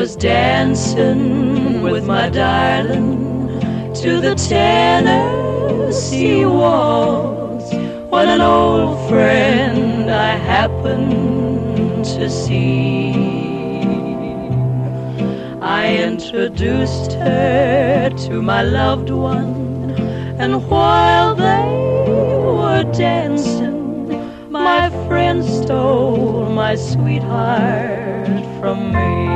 was dancing with my darling to the Tennessee waltz when an old friend I happened to see. I introduced her to my loved one, and while they were dancing, my friend stole my sweetheart from me.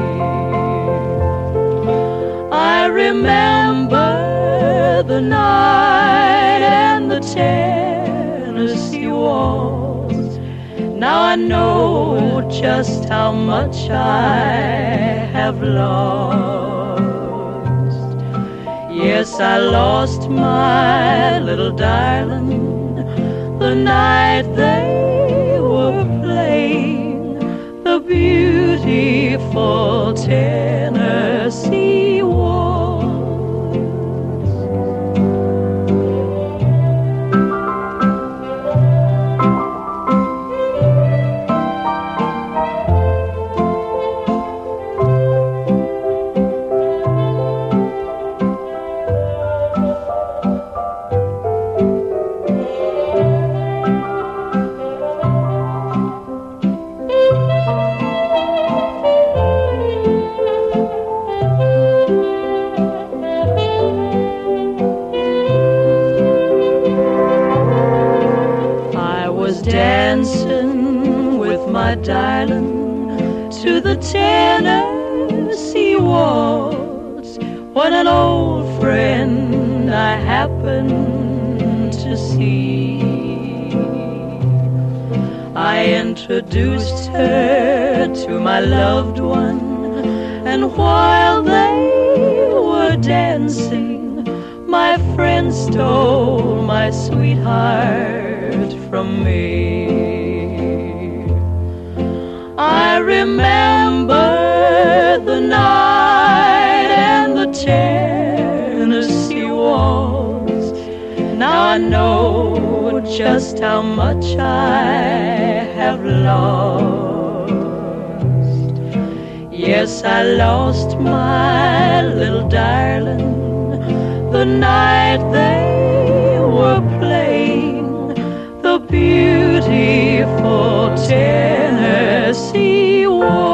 I remember the night and the Tennessee waltz. Now I know just how much I have lost. Yes, I lost my little darling the night they were playing the beautiful Tennessee waltz. Dancing with my darling to the Tennessee waltz when an old friend I happened to see. I introduced her to my loved one, and while they were dancing, my friend stole my sweetheart from me. I remember the night and the Tennessee waltz. Now I know just how much I have lost. Yes, I lost my little darling the night they were playing the beautiful Tennessee waltz.